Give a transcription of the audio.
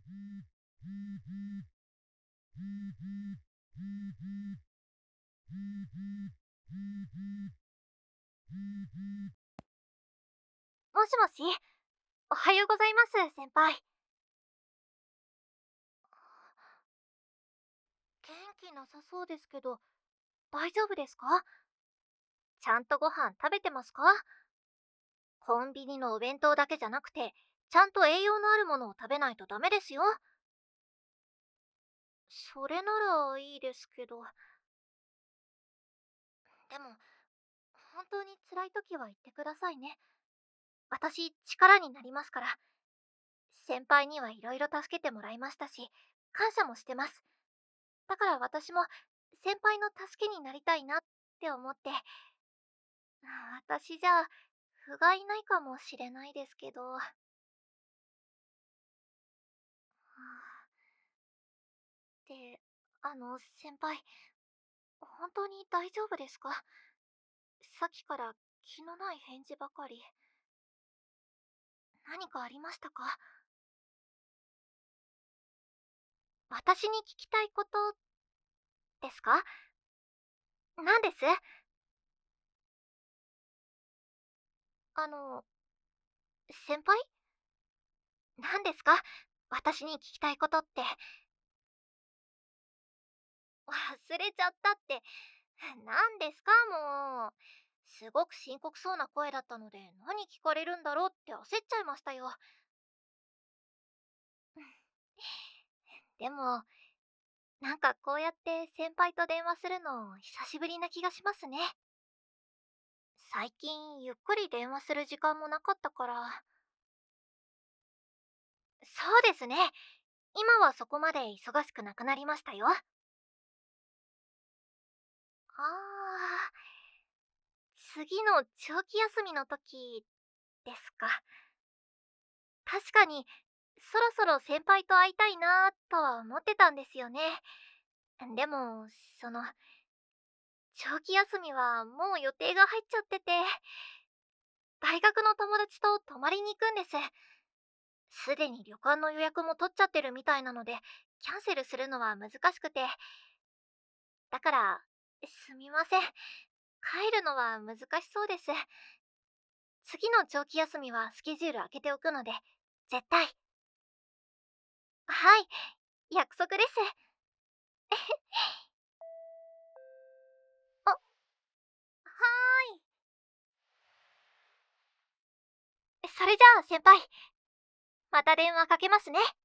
もしもし、おはようございます、先輩。元気なさそうですけど、大丈夫ですか？ちゃんとご飯食べてますか？コンビニのお弁当だけじゃなくて、ちゃんと栄養のあるものを食べないとダメですよ。それならいいですけど、でも、本当に辛い時は言ってくださいね。私、力になりますから。先輩にはいろいろ助けてもらいましたし、感謝もしてます。だから私も先輩の助けになりたいなって思って、私じゃ不甲斐ないかもしれないですけど。で、先輩、本当に大丈夫ですか？さっきから気のない返事ばかり。何かありましたか？私に聞きたいことですか？何です？あの、先輩？何ですか？私に聞きたいことって。忘れちゃったって、何ですかもう。すごく深刻そうな声だったので、何聞かれるんだろうって焦っちゃいましたよ。でも、なんかこうやって先輩と電話するの久しぶりな気がしますね。最近ゆっくり電話する時間もなかったから。そうですね。今はそこまで忙しくなくなりましたよ。ああ、次の長期休みの時ですか。確かに、そろそろ先輩と会いたいなとは思ってたんですよね。でも、その、長期休みはもう予定が入っちゃってて、大学の友達と泊まりに行くんです。すでに旅館の予約も取っちゃってるみたいなので、キャンセルするのは難しくて。だから、すみません。帰るのは難しそうです。次の長期休みはスケジュール開けておくので、絶対。はい、約束です。あ、はーい。それじゃあ先輩、また電話かけますね。